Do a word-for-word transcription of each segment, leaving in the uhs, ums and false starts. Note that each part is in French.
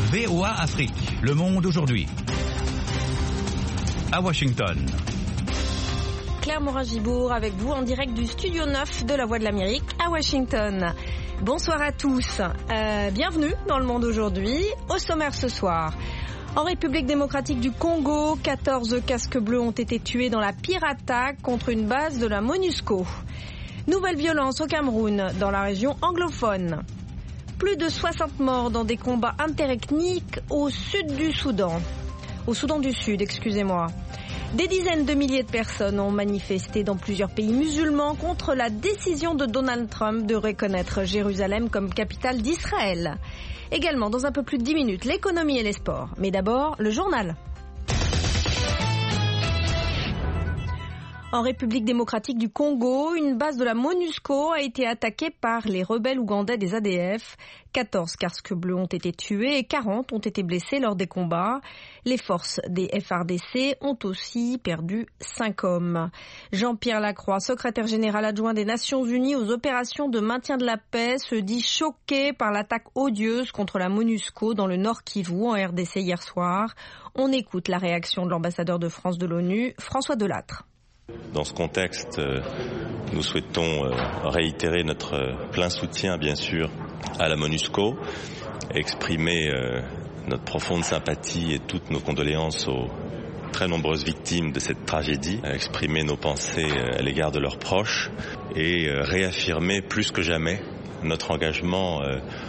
V O A Afrique, Le Monde aujourd'hui. À Washington. Claire Morin-Gibourg avec vous en direct du studio neuf de la Voix de l'Amérique à Washington. Bonsoir à tous. Euh, bienvenue dans Le Monde aujourd'hui. Au sommaire ce soir. En République démocratique du Congo, quatorze casques bleus ont été tués dans la pire attaque contre une base de la MONUSCO. Nouvelle violence au Cameroun, dans la région anglophone. Plus de soixante morts dans des combats interethniques au sud du Soudan. Au Soudan du Sud, excusez-moi. Des dizaines de milliers de personnes ont manifesté dans plusieurs pays musulmans contre la décision de Donald Trump de reconnaître Jérusalem comme capitale d'Israël. Également, dans un peu plus de dix minutes, l'économie et les sports. Mais d'abord, le journal. En République démocratique du Congo, une base de la MONUSCO a été attaquée par les rebelles ougandais des A D F. quatorze casques bleus ont été tués et quarante ont été blessés lors des combats. Les forces des F R D C ont aussi perdu cinq hommes. Jean-Pierre Lacroix, secrétaire général adjoint des Nations Unies aux opérations de maintien de la paix, se dit choqué par l'attaque odieuse contre la MONUSCO dans le Nord Kivu en R D C hier soir. On écoute la réaction de l'ambassadeur de France de l'ONU, François Delattre. Dans ce contexte, nous souhaitons réitérer notre plein soutien, bien sûr, à la MONUSCO, exprimer notre profonde sympathie et toutes nos condoléances aux très nombreuses victimes de cette tragédie, exprimer nos pensées à l'égard de leurs proches et réaffirmer plus que jamais notre engagement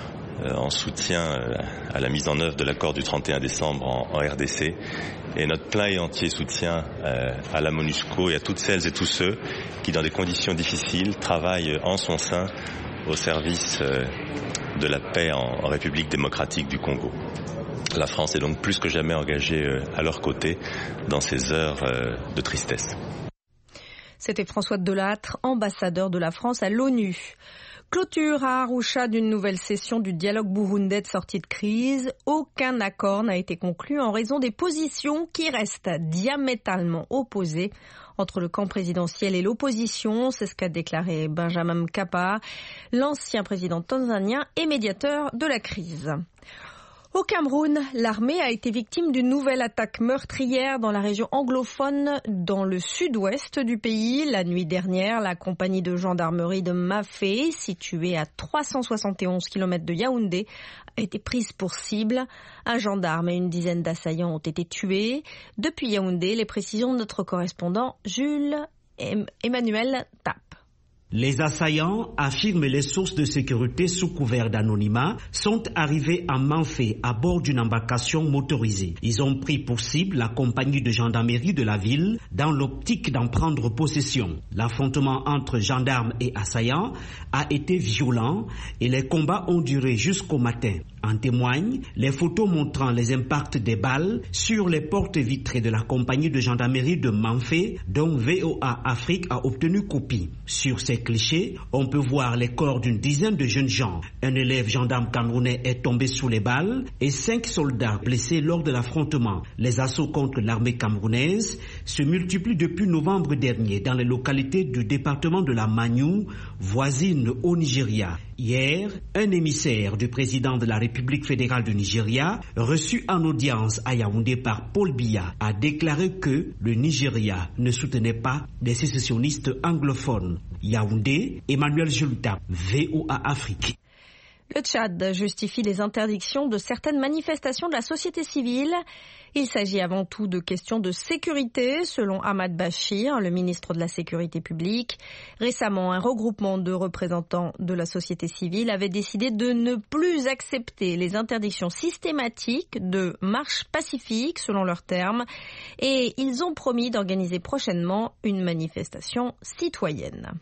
en soutien à la mise en œuvre de l'accord du trente et un décembre en R D C et notre plein et entier soutien à la MONUSCO et à toutes celles et tous ceux qui, dans des conditions difficiles, travaillent en son sein au service de la paix en République démocratique du Congo. La France est donc plus que jamais engagée à leur côté dans ces heures de tristesse. C'était François Delattre, ambassadeur de la France à l'ONU. Clôture à Arusha d'une nouvelle session du dialogue burundais de sortie de crise. Aucun accord n'a été conclu en raison des positions qui restent diamétralement opposées entre le camp présidentiel et l'opposition. C'est ce qu'a déclaré Benjamin Mkapa, l'ancien président tanzanien et médiateur de la crise. Au Cameroun, l'armée a été victime d'une nouvelle attaque meurtrière dans la région anglophone dans le sud-ouest du pays. La nuit dernière, la compagnie de gendarmerie de Mafé, située à trois cent soixante et onze kilomètres de Yaoundé, a été prise pour cible. Un gendarme et une dizaine d'assaillants ont été tués. Depuis Yaoundé, les précisions de notre correspondant Jules Emmanuel Tapp. Les assaillants, affirment les sources de sécurité sous couvert d'anonymat, sont arrivés à Manfé à bord d'une embarcation motorisée. Ils ont pris pour cible la compagnie de gendarmerie de la ville dans l'optique d'en prendre possession. L'affrontement entre gendarmes et assaillants a été violent et les combats ont duré jusqu'au matin. En témoignent les photos montrant les impacts des balles sur les portes vitrées de la compagnie de gendarmerie de Manfé, dont V O A Afrique a obtenu copie. Sur ces clichés, on peut voir les corps d'une dizaine de jeunes gens. Un élève gendarme camerounais est tombé sous les balles et cinq soldats blessés lors de l'affrontement. Les assauts contre l'armée camerounaise se multiplient depuis novembre dernier dans les localités du département de la Maniou, voisine au Nigeria. Hier, un émissaire du président de la République fédérale du Nigeria, reçu en audience à Yaoundé par Paul Biya, a déclaré que le Nigeria ne soutenait pas des sécessionnistes anglophones. Yaoundé, Emmanuel Joluta, V O A Afrique. Le Tchad justifie les interdictions de certaines manifestations de la société civile. Il s'agit avant tout de questions de sécurité, selon Ahmad Bachir, le ministre de la Sécurité publique. Récemment, un regroupement de représentants de la société civile avait décidé de ne plus accepter les interdictions systématiques de marches pacifiques, selon leurs termes, et ils ont promis d'organiser prochainement une manifestation citoyenne.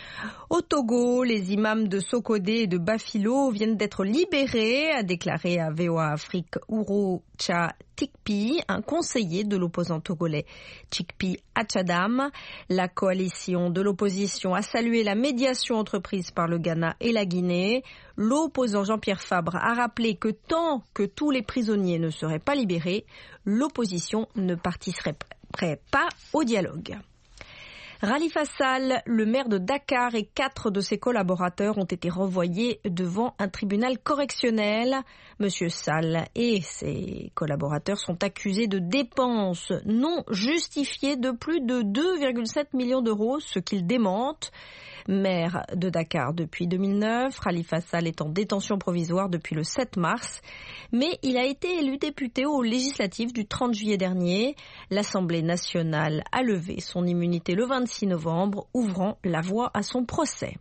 Au Togo, les imams de Sokodé et de Bafilo viennent d'être libérés, a déclaré à V O A Afrique Ouro Tcha Tikpi, un conseiller de l'opposant togolais Tikpi Atchadam. La coalition de l'opposition a salué la médiation entreprise par le Ghana et la Guinée. L'opposant Jean-Pierre Fabre a rappelé que tant que tous les prisonniers ne seraient pas libérés, l'opposition ne participerait pas au dialogue. Khalifa Sall, le maire de Dakar et quatre de ses collaborateurs ont été renvoyés devant un tribunal correctionnel. Monsieur Sall et ses collaborateurs sont accusés de dépenses non justifiées de plus de deux virgule sept millions d'euros, ce qu'ils démentent. Maire de Dakar depuis deux mille neuf, Khalifa Sall est en détention provisoire depuis le sept mars, mais il a été élu député aux législatives du trente juillet dernier. L'Assemblée nationale a levé son immunité le vingt-six novembre, ouvrant la voie à son procès.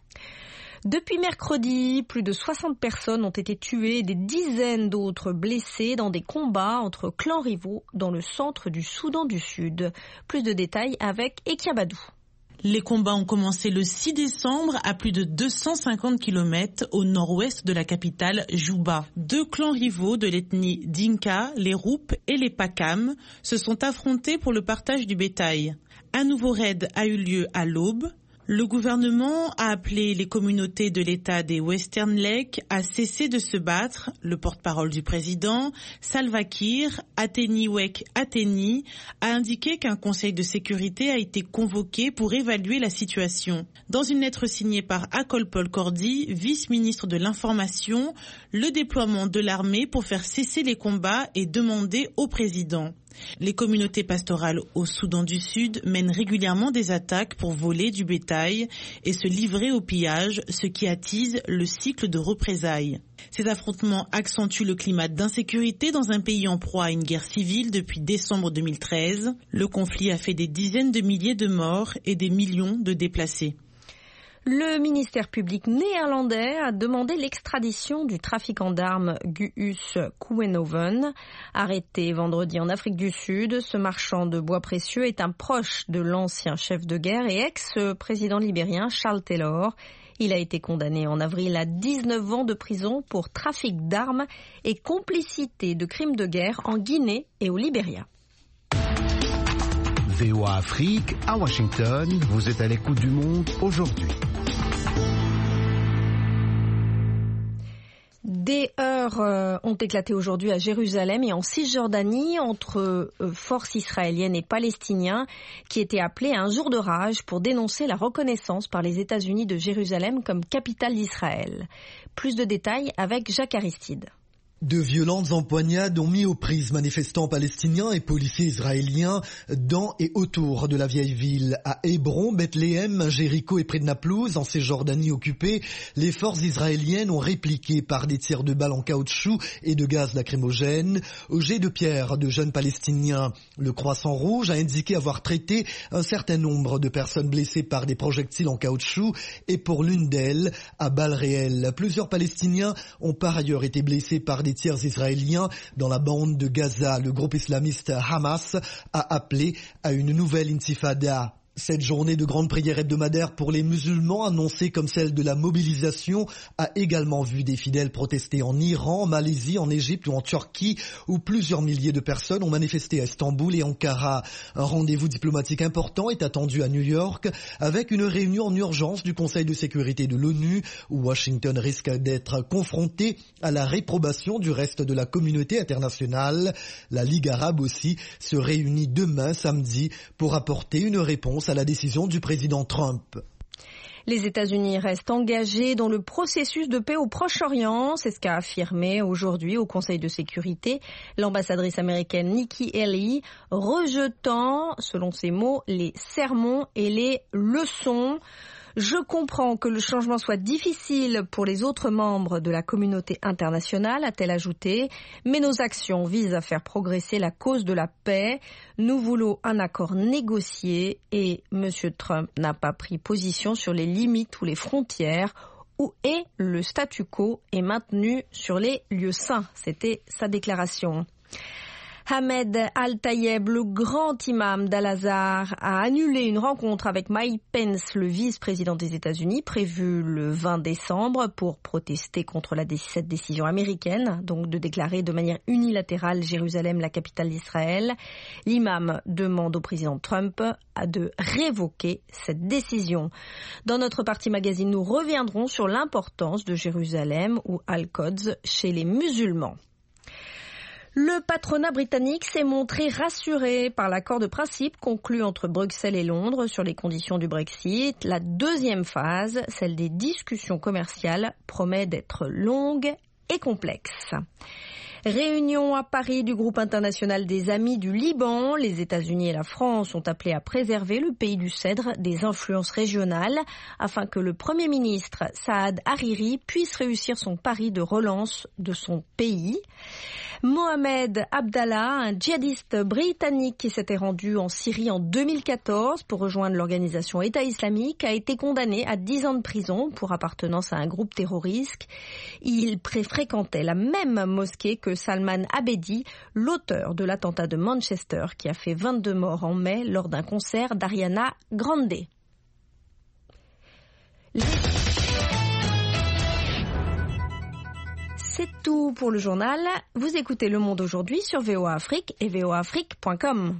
Depuis mercredi, plus de soixante personnes ont été tuées et des dizaines d'autres blessées dans des combats entre clans rivaux dans le centre du Soudan du Sud. Plus de détails avec Ekia Badou. Les combats ont commencé le six décembre à plus de deux cent cinquante kilomètres au nord-ouest de la capitale Juba. Deux clans rivaux de l'ethnie Dinka, les Roup et les Pakam, se sont affrontés pour le partage du bétail. Un nouveau raid a eu lieu à l'aube. Le gouvernement a appelé les communautés de l'État des Western Lake à cesser de se battre. Le porte-parole du président, Salva Kiir, Ateniwek Ateni, a indiqué qu'un conseil de sécurité a été convoqué pour évaluer la situation. Dans une lettre signée par Akol Paul Kordi, vice-ministre de l'Information, le déploiement de l'armée pour faire cesser les combats est demandé au président. Les communautés pastorales au Soudan du Sud mènent régulièrement des attaques pour voler du bétail et se livrer au pillage, ce qui attise le cycle de représailles. Ces affrontements accentuent le climat d'insécurité dans un pays en proie à une guerre civile depuis décembre deux mille treize. Le conflit a fait des dizaines de milliers de morts et des millions de déplacés. Le ministère public néerlandais a demandé l'extradition du trafiquant d'armes Guus Kouwenhoven. Arrêté vendredi en Afrique du Sud, ce marchand de bois précieux est un proche de l'ancien chef de guerre et ex-président libérien Charles Taylor. Il a été condamné en avril à dix-neuf ans de prison pour trafic d'armes et complicité de crimes de guerre en Guinée et au Libéria. V O A Afrique, à Washington, vous êtes à l'écoute du monde aujourd'hui. Des heurts euh, ont éclaté aujourd'hui à Jérusalem et en Cisjordanie entre euh, forces israéliennes et palestiniens qui étaient appelés à un jour de rage pour dénoncer la reconnaissance par les États-Unis de Jérusalem comme capitale d'Israël. Plus de détails avec Jacques Aristide. De violentes empoignades ont mis aux prises manifestants palestiniens et policiers israéliens dans et autour de la vieille ville. À Hébron, Bethléem, Jéricho et près de Naplouse, en Cisjordanie occupée, les forces israéliennes ont répliqué par des tirs de balles en caoutchouc et de gaz lacrymogène au jet de pierre de jeunes Palestiniens. Le Croissant Rouge a indiqué avoir traité un certain nombre de personnes blessées par des projectiles en caoutchouc et pour l'une d'elles, à balles réelles. Plusieurs Palestiniens ont par ailleurs été blessés par des tirs israéliens dans la bande de Gaza. Le groupe islamiste Hamas a appelé à une nouvelle intifada. Cette journée de grande prière hebdomadaire pour les musulmans, annoncée comme celle de la mobilisation, a également vu des fidèles protester en Iran, en Malaisie, en Égypte ou en Turquie, où plusieurs milliers de personnes ont manifesté à Istanbul et Ankara. Un rendez-vous diplomatique important est attendu à New York, avec une réunion en urgence du Conseil de sécurité de l'ONU, où Washington risque d'être confronté à la réprobation du reste de la communauté internationale. La Ligue arabe aussi se réunit demain, samedi, pour apporter une réponse à la décision du président Trump. Les États-Unis restent engagés dans le processus de paix au Proche-Orient. C'est ce qu'a affirmé aujourd'hui au Conseil de sécurité l'ambassadrice américaine Nikki Haley, rejetant, selon ses mots, les sermons et les leçons. Je comprends que le changement soit difficile pour les autres membres de la communauté internationale, a-t-elle ajouté, mais nos actions visent à faire progresser la cause de la paix. Nous voulons un accord négocié et M. Trump n'a pas pris position sur les limites ou les frontières où est le statu quo est maintenu sur les lieux saints. C'était sa déclaration. Ahmed Al-Tayeb, le grand imam d'Al-Azhar, a annulé une rencontre avec Mike Pence, le vice-président des États-Unis, prévue le vingt décembre pour protester contre la, cette décision américaine, donc de déclarer de manière unilatérale Jérusalem la capitale d'Israël. L'imam demande au président Trump de révoquer cette décision. Dans notre partie magazine, nous reviendrons sur l'importance de Jérusalem ou Al-Quds chez les musulmans. Le patronat britannique s'est montré rassuré par l'accord de principe conclu entre Bruxelles et Londres sur les conditions du Brexit. La deuxième phase, celle des discussions commerciales, promet d'être longue et complexe. Réunion à Paris du groupe international des Amis du Liban. Les États-Unis et la France sont appelés à préserver le pays du Cèdre des influences régionales afin que le Premier ministre Saad Hariri puisse réussir son pari de relance de son pays. Mohamed Abdallah, un djihadiste britannique qui s'était rendu en Syrie en deux mille quatorze pour rejoindre l'organisation État islamique, a été condamné à dix ans de prison pour appartenance à un groupe terroriste. Il fréquentait la même mosquée que Salman Abedi, l'auteur de l'attentat de Manchester qui a fait vingt-deux morts en mai lors d'un concert d'Ariana Grande. Les... C'est tout pour le journal. Vous écoutez Le Monde aujourd'hui sur V O A Afrique et v o a afrique point com.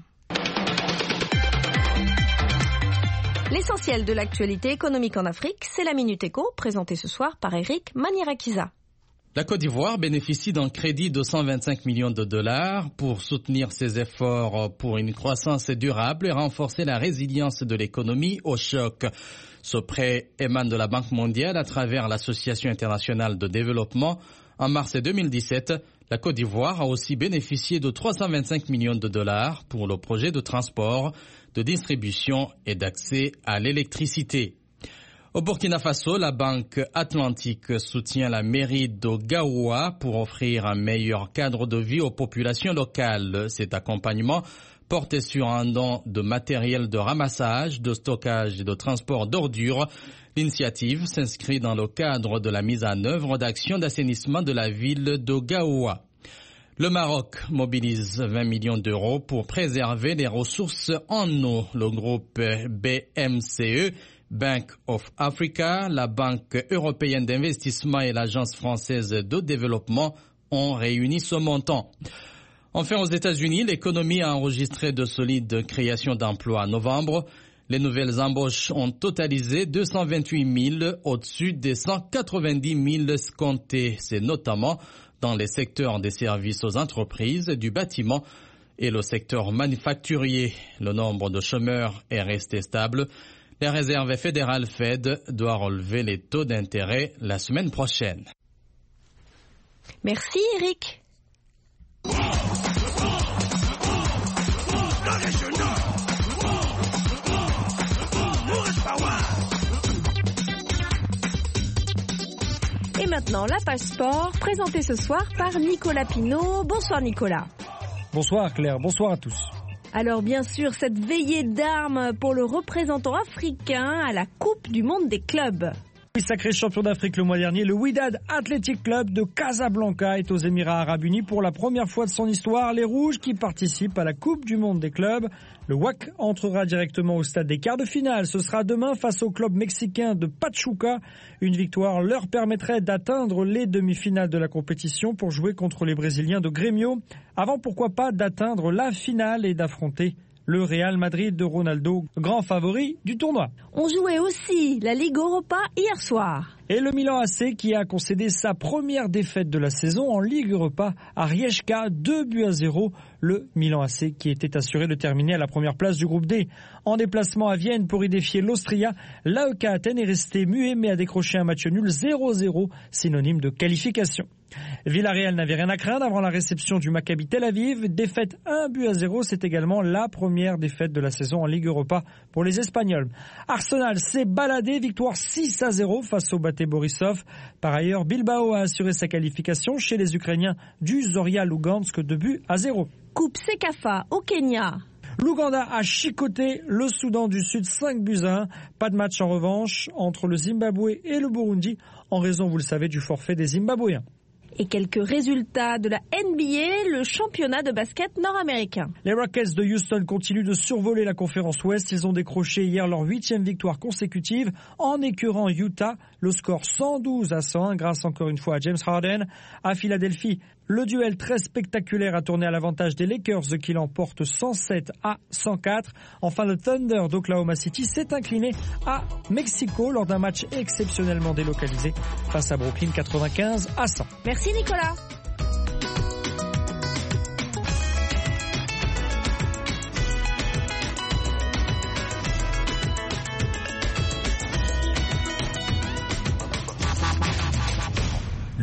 L'essentiel de l'actualité économique en Afrique, c'est la Minute Éco, présentée ce soir par Eric Manierakiza. La Côte d'Ivoire bénéficie d'un crédit de cent vingt-cinq millions de dollars pour soutenir ses efforts pour une croissance durable et renforcer la résilience de l'économie au choc. Ce prêt émane de la Banque mondiale à travers l'Association internationale de développement. En mars deux mille dix-sept, la Côte d'Ivoire a aussi bénéficié de trois cent vingt-cinq millions de dollars pour le projet de transport, de distribution et d'accès à l'électricité. Au Burkina Faso, la Banque Atlantique soutient la mairie de Gaoua pour offrir un meilleur cadre de vie aux populations locales. Cet accompagnement porte sur un don de matériel de ramassage, de stockage et de transport d'ordures. L'initiative s'inscrit dans le cadre de la mise en œuvre d'actions d'assainissement de la ville de Gaoua. Le Maroc mobilise vingt millions d'euros pour préserver les ressources en eau. Le groupe B M C E, Bank of Africa, la Banque européenne d'investissement et l'Agence française de développement ont réuni ce montant. Enfin, aux États-Unis, l'économie a enregistré de solides créations d'emplois en novembre. Les nouvelles embauches ont totalisé deux cent vingt-huit mille au-dessus des cent quatre-vingt-dix mille escomptés. C'est notamment dans les secteurs des services aux entreprises, du bâtiment et le secteur manufacturier. Le nombre de chômeurs est resté stable. La réserve fédérale Fed doit relever les taux d'intérêt la semaine prochaine. Merci Eric. Et maintenant, la page sport, présentée ce soir par Nicolas Pinault. Bonsoir Nicolas. Bonsoir Claire, bonsoir à tous. Alors bien sûr, cette veillée d'armes pour le représentant africain à la Coupe du Monde des clubs. Oui, sacré champion d'Afrique le mois dernier, le Wydad Athletic Club de Casablanca est aux Émirats Arabes Unis pour la première fois de son histoire. Les Rouges qui participent à la Coupe du Monde des clubs. Le W A C entrera directement au stade des quarts de finale. Ce sera demain face au club mexicain de Pachuca. Une victoire leur permettrait d'atteindre les demi-finales de la compétition pour jouer contre les Brésiliens de Grêmio. Avant, pourquoi pas, d'atteindre la finale et d'affronter le Real Madrid de Ronaldo, grand favori du tournoi. On jouait aussi la Ligue Europa hier soir. Et le Milan A C qui a concédé sa première défaite de la saison en Ligue Europa à Rijeka, deux buts à zéro. Le Milan A C qui était assuré de terminer à la première place du groupe D. En déplacement à Vienne pour y défier l'Austria, l'A E K Athènes est resté muet mais a décroché un match nul zéro zéro, synonyme de qualification. Villarreal n'avait rien à craindre avant la réception du Maccabi Tel Aviv. Défaite un but à zéro, c'est également la première défaite de la saison en Ligue Europa pour les Espagnols. Arsenal s'est baladé, victoire six à zéro face au Bate Borisov. Par ailleurs, Bilbao a assuré sa qualification chez les Ukrainiens du Zorya Lugansk, deux buts à zéro. Coupe Sekafa au Kenya. L'Ouganda a chicoté le Soudan du Sud cinq buts à un. Pas de match en revanche entre le Zimbabwe et le Burundi en raison, vous le savez, du forfait des Zimbabwéens. Et quelques résultats de la N B A, le championnat de basket nord-américain. Les Rockets de Houston continuent de survoler la conférence Ouest. Ils ont décroché hier leur huitième victoire consécutive en écœurant Utah. Le score cent douze à cent un grâce encore une fois à James Harden. À Philadelphie, le duel très spectaculaire a tourné à l'avantage des Lakers qui l'emportent cent sept à cent quatre. Enfin, le Thunder d'Oklahoma City s'est incliné à Mexico lors d'un match exceptionnellement délocalisé face à Brooklyn quatre-vingt-quinze à cent. Merci Nicolas.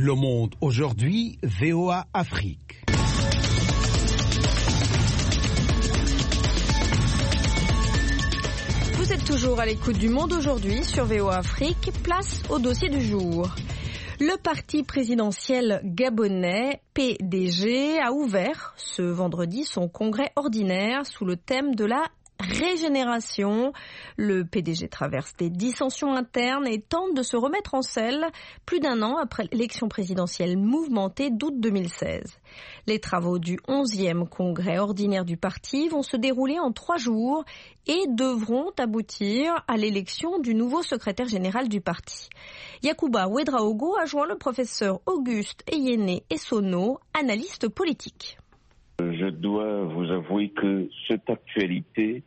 Le Monde aujourd'hui, V O A Afrique. Vous êtes toujours à l'écoute du Monde aujourd'hui sur V O A Afrique. Place au dossier du jour. Le parti présidentiel gabonais P D G a ouvert ce vendredi son congrès ordinaire sous le thème de la régénération. Le P D G traverse des dissensions internes et tente de se remettre en selle plus d'un an après l'élection présidentielle mouvementée d'août deux mille seize. Les travaux du onzième congrès ordinaire du parti vont se dérouler en trois jours et devront aboutir à l'élection du nouveau secrétaire général du parti. Yacouba Ouedraogo a joint le professeur Auguste Eyene Essono, analyste politique. Je dois vous avouer que cette actualité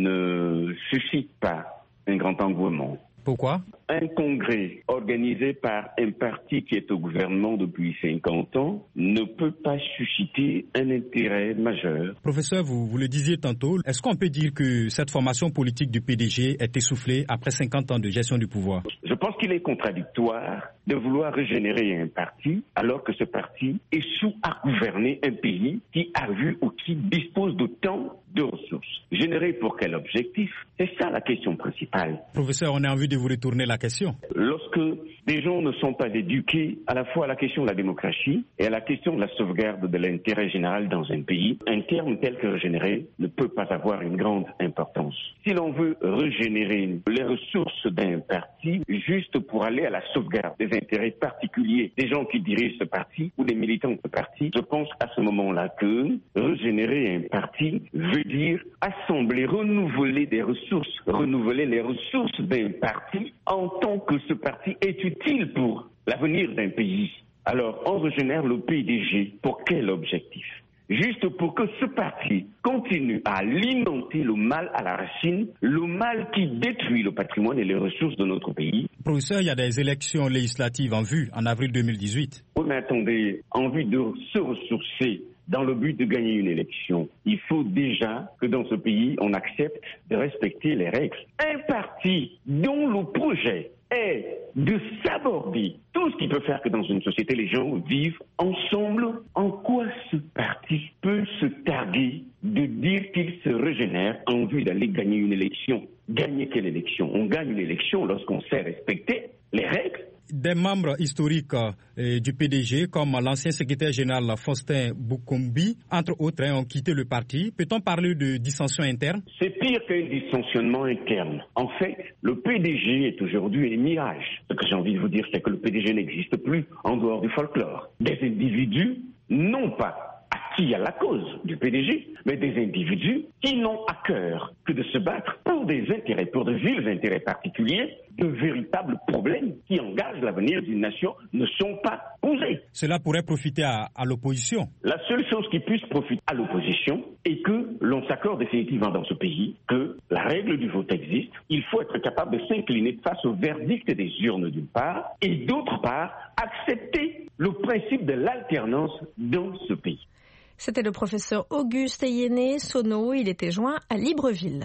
ne suscite pas un grand engouement. Pourquoi ? Un congrès organisé par un parti qui est au gouvernement depuis cinquante ans ne peut pas susciter un intérêt majeur. Professeur, vous, vous le disiez tantôt, est-ce qu'on peut dire que cette formation politique du P D G est essoufflée après cinquante ans de gestion du pouvoir ? Je pense qu'il est contradictoire de vouloir régénérer un parti alors que ce parti échoue à gouverner un pays qui a vu ou qui dispose d'autant de ressources. Générer pour quel objectif ? C'est ça la question principale. Professeur, on a envie de vous retourner la question. Lorsque des gens ne sont pas éduqués à la fois à la question de la démocratie et à la question de la sauvegarde de l'intérêt général dans un pays, un terme tel que régénérer ne peut pas avoir une grande importance. Si l'on veut régénérer les ressources d'un parti juste pour aller à la sauvegarde des intérêts particuliers des gens qui dirigent ce parti ou des militants de ce parti, je pense à ce moment-là que régénérer un parti veut dire assembler, renouveler des ressources, renouveler les ressources d'un parti en tant que ce parti est utile pour l'avenir d'un pays. Alors, on régénère le P D G pour quel objectif ? Juste pour que ce parti continue à alimenter le mal à la racine, le mal qui détruit le patrimoine et les ressources de notre pays. Professeur, il y a des élections législatives en vue en avril deux mille dix-huit. Oui, mais attendez, en vue de se ressourcer dans le but de gagner une élection, il faut déjà que dans ce pays, on accepte de respecter les règles. Un parti dont le projet est de s'aborder tout ce qui peut faire que dans une société, les gens vivent ensemble. En quoi ce parti peut se targuer de dire qu'il se régénère en vue d'aller gagner une élection ? Gagner quelle élection ? On gagne une élection lorsqu'on sait respecter les règles. Des membres historiques euh, du P D G, comme l'ancien secrétaire général Faustin Boukombi, entre autres, hein, ont quitté le parti. Peut-on parler de dissension interne ? C'est pire qu'un dissensionnement interne. En fait, le P D G est aujourd'hui un mirage. Ce que j'ai envie de vous dire, c'est que le P D G n'existe plus en dehors du folklore. Des individus, non pas acquis à la cause du P D G, mais des individus qui n'ont à cœur que de se battre pour des intérêts, pour de vils intérêts particuliers. De véritables problèmes qui engagent l'avenir d'une nation ne sont pas posés. Cela pourrait profiter à, à l'opposition. La seule chose qui puisse profiter à l'opposition est que l'on s'accorde définitivement dans ce pays que la règle du vote existe. Il faut être capable de s'incliner face au verdict des urnes d'une part et d'autre part accepter le principe de l'alternance dans ce pays. C'était le professeur Auguste Eyene Essono. Il était joint à Libreville.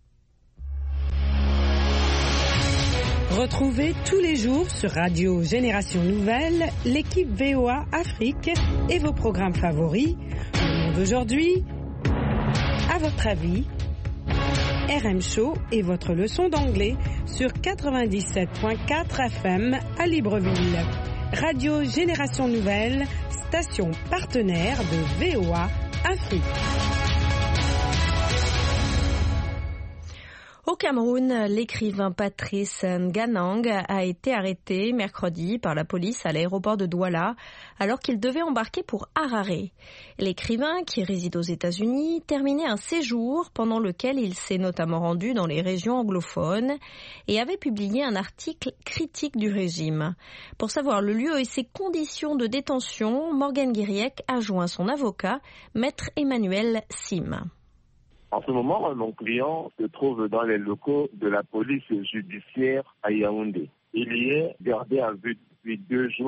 Retrouvez tous les jours sur Radio Génération Nouvelle l'équipe V O A Afrique et vos programmes favoris. Le Monde aujourd'hui, à votre avis, R M Show et votre leçon d'anglais sur quatre-vingt-dix-sept virgule quatre F M à Libreville. Radio Génération Nouvelle, station partenaire de V O A Afrique. Au Cameroun, l'écrivain Patrice Nganang a été arrêté mercredi par la police à l'aéroport de Douala alors qu'il devait embarquer pour Harare. L'écrivain, qui réside aux États-Unis, terminait un séjour pendant lequel il s'est notamment rendu dans les régions anglophones et avait publié un article critique du régime. Pour savoir le lieu et ses conditions de détention, Morgan Guiriec a joint son avocat, Maître Emmanuel Sim. En ce moment, mon client se trouve dans les locaux de la police judiciaire à Yaoundé. Il y est gardé à vue depuis deux jours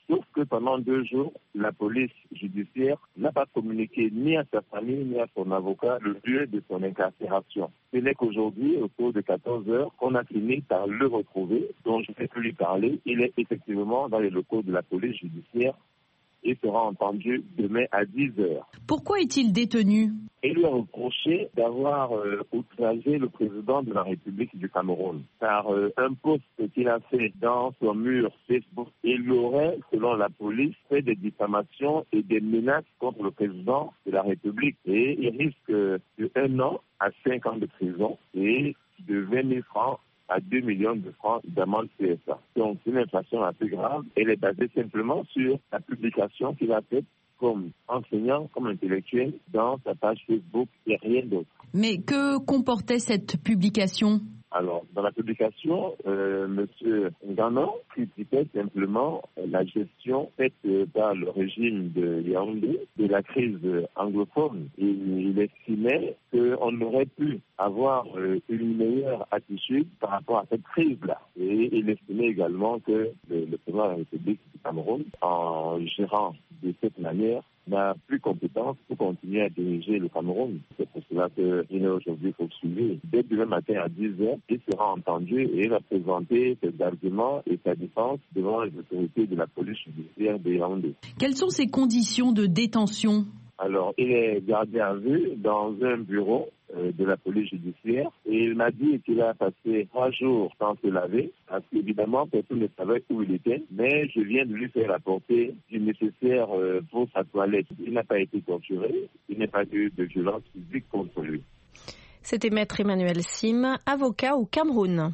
Sauf que pendant deux jours, la police judiciaire n'a pas communiqué ni à sa famille ni à son avocat le lieu de son incarcération. Ce n'est qu'aujourd'hui, autour de quatorze heures, qu'on a fini par le retrouver, dont je ne vais plus lui parler. Il est effectivement dans les locaux de la police judiciaire et sera entendu demain à dix heures. Pourquoi est-il détenu ? Il lui a reproché d'avoir euh, outragé le président de la République du Cameroun par euh, un post qu'il a fait dans son mur Facebook. Il aurait, selon la police, fait des diffamations et des menaces contre le président de la République. Et il risque de un an à cinq ans de prison et de vingt mille francs à deux millions de francs d'amende C S A. Donc, c'est une infraction assez grave. Elle est basée simplement sur la publication qu'il a faite comme enseignant, comme intellectuel, dans sa page Facebook et rien d'autre. Mais que comportait cette publication ? Alors, dans la publication, euh, M. Nganou critiquait simplement la gestion faite par le régime de Yaoundé de la crise anglophone. Et il estimait qu'on aurait pu avoir euh, une meilleure attitude par rapport à cette crise-là. Et il estimait également que le, le président de la République du Cameroun, en gérant de cette manière, n'a plus compétence pour continuer à diriger le Cameroun. C'est pour cela qu'il est aujourd'hui poursuivi. Dès demain matin à dix heures, il sera entendu et il va présenter ses arguments et sa défense devant les autorités de la police judiciaire de Yaoundé. Quelles sont ses conditions de détention ? Alors, il est gardé à vue dans un bureau euh, de la police judiciaire et il m'a dit qu'il a passé trois jours sans se laver parce qu'évidemment, personne ne savait où il était, mais je viens de lui faire apporter du nécessaire euh, pour sa toilette. Il n'a pas été torturé, il n'a pas eu de violence physique contre lui. C'était Maître Emmanuel Sim, avocat au Cameroun.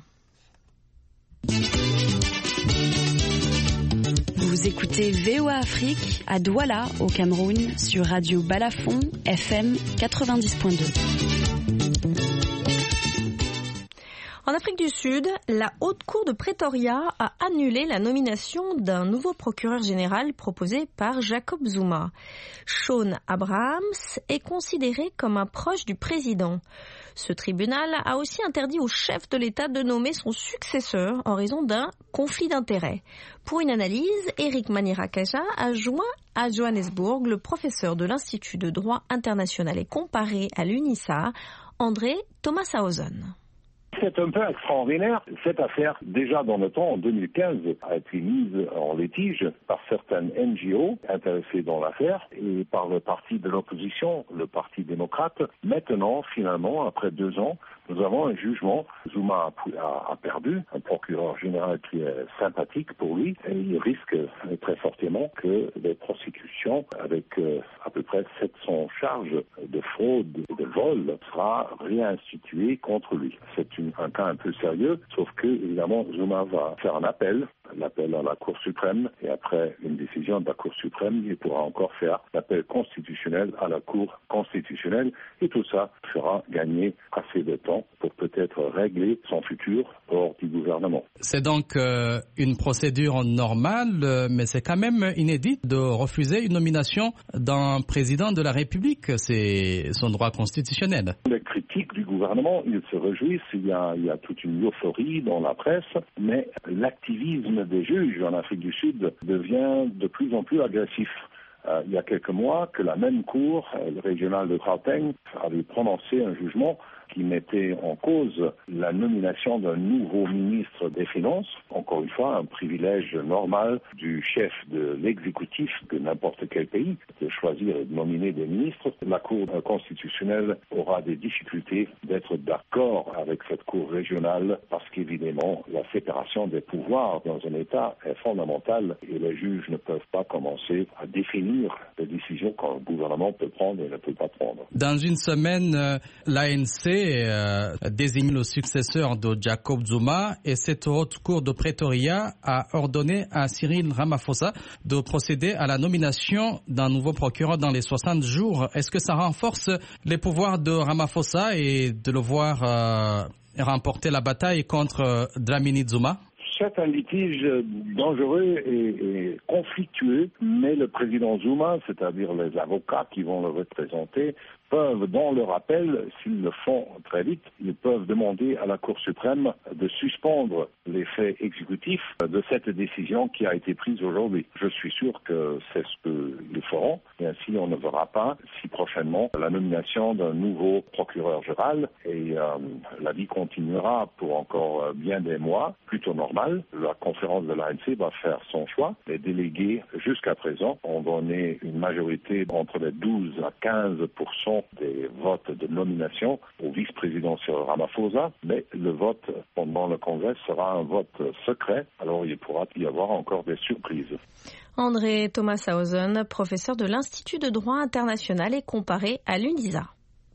Vous écoutez V O A Afrique à Douala, au Cameroun, sur Radio Balafon, F M quatre-vingt-dix point deux. En Afrique du Sud, la Haute Cour de Pretoria a annulé la nomination d'un nouveau procureur général proposé par Jacob Zuma. Shaun Abrahams est considéré comme un proche du président. Ce tribunal a aussi interdit au chef de l'État de nommer son successeur en raison d'un conflit d'intérêts. Pour une analyse, Eric Manirakaja a joint à Johannesburg le professeur de l'Institut de droit international et comparé à l'UNISA, André Thomas-Hausen. C'est un peu extraordinaire. Cette affaire, déjà dans le temps, en deux mille quinze, a été mise en litige par certaines N G O intéressées dans l'affaire et par le parti de l'opposition, le Parti démocrate. Maintenant, finalement, après deux ans, nous avons un jugement. Zuma a, a perdu, un procureur général qui est sympathique pour lui et il risque très fortement que les prosécutions avec euh, à peu près sept cents charges de fraude et de vol sera réinstituées contre lui. C'est une, un cas un peu sérieux, sauf que évidemment Zuma va faire un appel, l'appel à la Cour suprême et après une décision de la Cour suprême, il pourra encore faire l'appel constitutionnel à la Cour constitutionnelle et tout ça fera gagner assez de temps pour peut-être régler son futur hors du gouvernement. C'est donc euh, une procédure normale, euh, mais c'est quand même inédit de refuser une nomination d'un président de la République. C'est son droit constitutionnel. Les critiques du gouvernement, ils se réjouissent, il y a, il y a toute une euphorie dans la presse, mais l'activisme des juges en Afrique du Sud devient de plus en plus agressif. Euh, il y a quelques mois que la même cour euh, régionale de Gauteng avait prononcé un jugement qui mettait en cause la nomination d'un nouveau ministre des Finances, encore une fois un privilège normal du chef de l'exécutif de n'importe quel pays de choisir et de nominer des ministres. La Cour constitutionnelle aura des difficultés d'être d'accord avec cette Cour régionale parce qu'évidemment la séparation des pouvoirs dans un État est fondamentale et les juges ne peuvent pas commencer à définir les décisions qu'un gouvernement peut prendre et ne peut pas prendre. Dans une semaine, euh, l'A N C Euh, désigne le successeur de Jacob Zuma et cette haute cour de Pretoria a ordonné à Cyril Ramaphosa de procéder à la nomination d'un nouveau procureur dans les soixante jours. Est-ce que ça renforce les pouvoirs de Ramaphosa et de le voir euh, remporter la bataille contre euh, Dlamini Zuma? C'est un litige dangereux et, et conflictueux, mais le président Zuma, c'est-à-dire les avocats qui vont le représenter, peuvent, dans leur appel, s'ils le font très vite, ils peuvent demander à la Cour suprême de suspendre l'effet exécutif de cette décision qui a été prise aujourd'hui. Je suis sûr que c'est ce qu'ils feront, et ainsi on ne verra pas si prochainement la nomination d'un nouveau procureur général, et euh, la vie continuera pour encore bien des mois, plutôt normal. La conférence de l'A N C va faire son choix. Les délégués, jusqu'à présent, ont donné une majorité entre les douze à quinze pour cent des votes de nomination au vice-président Cyril Ramaphosa, mais le vote pendant le Congrès sera un vote secret, alors il pourra y avoir encore des surprises. André Thomas-Hausen, professeur de l'Institut de droit international et comparé à l'UNISA.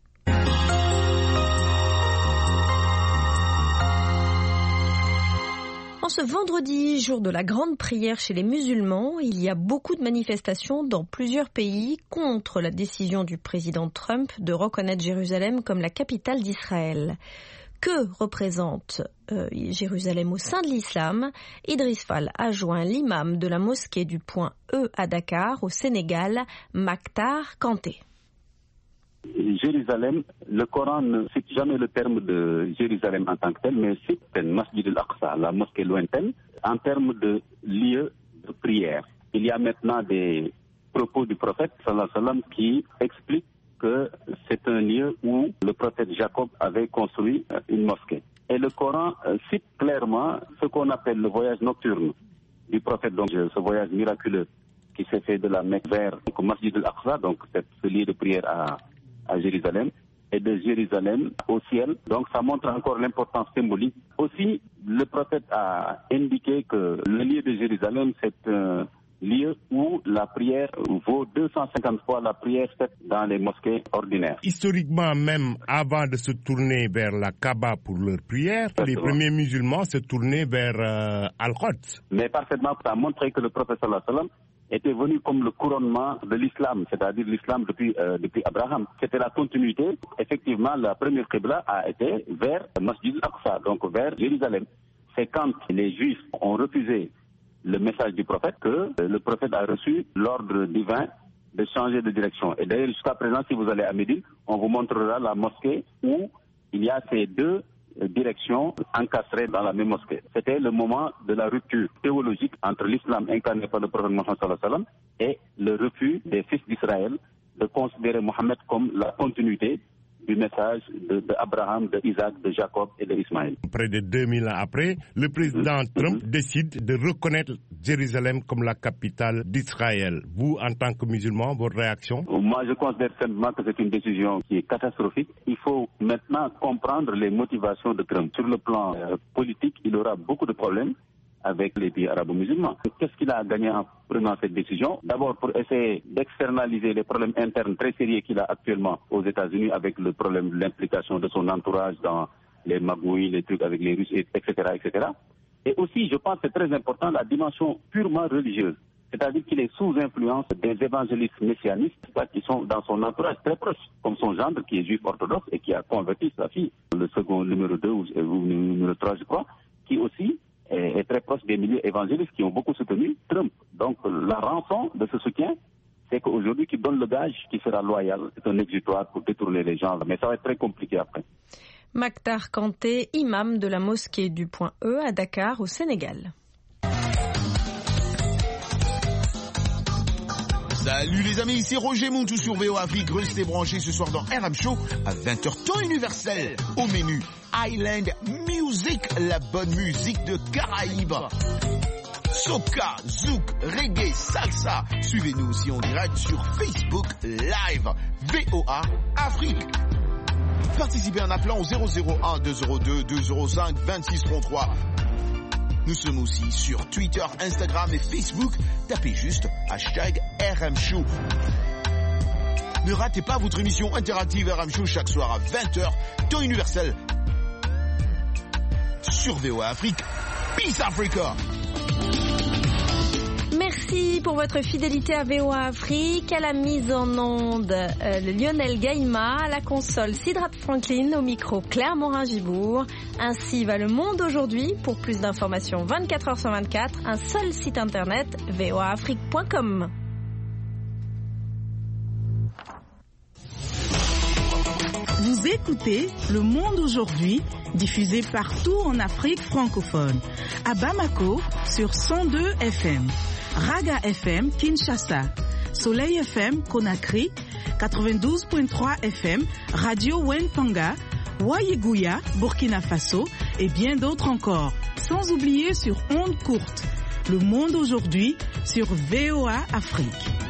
En ce vendredi, jour de la grande prière chez les musulmans, il y a beaucoup de manifestations dans plusieurs pays contre la décision du président Trump de reconnaître Jérusalem comme la capitale d'Israël. Que représente euh, Jérusalem au sein de l'islam? Idriss Fall a joint l'imam de la mosquée du Point E à Dakar, au Sénégal, Maktar Kanté. Jérusalem, le Coran ne cite jamais le terme de Jérusalem en tant que tel, mais cite Masjid al-Aqsa, la mosquée lointaine, en termes de lieu de prière. Il y a maintenant des propos du prophète sallallahu alayhi wa sallam qui expliquent que c'est un lieu où le prophète Jacob avait construit une mosquée. Et le Coran cite clairement ce qu'on appelle le voyage nocturne du prophète, donc ce voyage miraculeux qui s'est fait de la Mecque vers le Masjid al-Aqsa, donc ce lieu de prière à à Jérusalem, et de Jérusalem au ciel. Donc ça montre encore l'importance symbolique. Aussi, le prophète a indiqué que le lieu de Jérusalem, c'est un lieu où la prière vaut deux cent cinquante fois la prière faite dans les mosquées ordinaires. Historiquement, même avant de se tourner vers la Kaaba pour leur prière, les premiers musulmans se tournaient vers euh, Al-Quds. Mais parfaitement, ça a montré que le prophète sallallahu alayhi wa sallam était venu comme le couronnement de l'islam, c'est-à-dire l'islam depuis, euh, depuis Abraham. C'était la continuité. Effectivement, la première qibla a été vers Masjid al-Aqsa, donc vers Jérusalem. C'est quand les Juifs ont refusé le message du prophète que le prophète a reçu l'ordre divin de changer de direction. Et d'ailleurs, jusqu'à présent, si vous allez à Médine, on vous montrera la mosquée où il y a ces deux directions encastrées dans la même mosquée. C'était le moment de la rupture théologique entre l'islam incarné par le prophète Mohammed sallallahu alayhi wa sallam et le refus des fils d'Israël de considérer Mohammed comme la continuité du message de, de Abraham, de Isaac, de Jacob et d'Ismaël. Près de deux mille ans après, le président Trump décide de reconnaître Jérusalem comme la capitale d'Israël. Vous, en tant que musulman, votre réaction? Moi, je considère simplement que c'est une décision qui est catastrophique. Il faut maintenant comprendre les motivations de Trump. Sur le plan euh, politique, il aura beaucoup de problèmes avec les pays arabo-musulmans. Qu'est-ce qu'il a gagné en prenant cette décision? D'abord pour essayer d'externaliser les problèmes internes très sérieux qu'il a actuellement aux États-Unis avec le problème de l'implication de son entourage dans les magouilles, les trucs avec les Russes, et cetera, et cetera. Et aussi, je pense que c'est très important, la dimension purement religieuse. C'est-à-dire qu'il est sous influence des évangélistes messianistes qui sont dans son entourage très proche, comme son gendre qui est juif orthodoxe et qui a converti sa fille, le second numéro deux ou, ou numéro trois, je crois, qui aussi est très proche des milieux évangélistes qui ont beaucoup soutenu Trump. Donc la rançon de ce soutien, c'est qu'aujourd'hui qu'il donne le gage qui sera loyal. C'est un exutoire pour détourner les gens, mais ça va être très compliqué après. Maktar Kanté, imam de la mosquée du Point E à Dakar, au Sénégal. Salut les amis, ici Roger Montou sur V O Afrique. Restez branchés ce soir dans R M Show à vingt heures temps universel. Au menu, Island Music, la bonne musique de Caraïbes. Soca, zouk, reggae, salsa. Suivez-nous aussi en direct sur Facebook Live. V O A Afrique. Participez en appelant au zéro zéro un deux zéro deux deux zéro cinq deux six trente-trois. Nous sommes aussi sur Twitter, Instagram et Facebook. Tapez juste hashtag R M Show. Ne ratez pas votre émission interactive R M Show chaque soir à vingt heures, temps universel. Sur V O A Afrique. Peace Africa. Merci. Merci pour votre fidélité à V O A Afrique. À la mise en onde, euh, le Lionel Gaïma, à la console Sidrat Franklin, au micro Claire Morin-Gibourg. Ainsi va le monde aujourd'hui. Pour plus d'informations vingt-quatre heures sur vingt-quatre, un seul site internet, v o a afrique point com. Vous écoutez Le Monde aujourd'hui, diffusé partout en Afrique francophone. À Bamako, sur cent deux F M. Raga F M, Kinshasa. Soleil F M, Conakry. quatre-vingt-douze virgule trois F M, Radio Wentanga. Wayeguya, Burkina Faso. Et bien d'autres encore. Sans oublier sur ondes courtes. Le Monde aujourd'hui, sur V O A Afrique.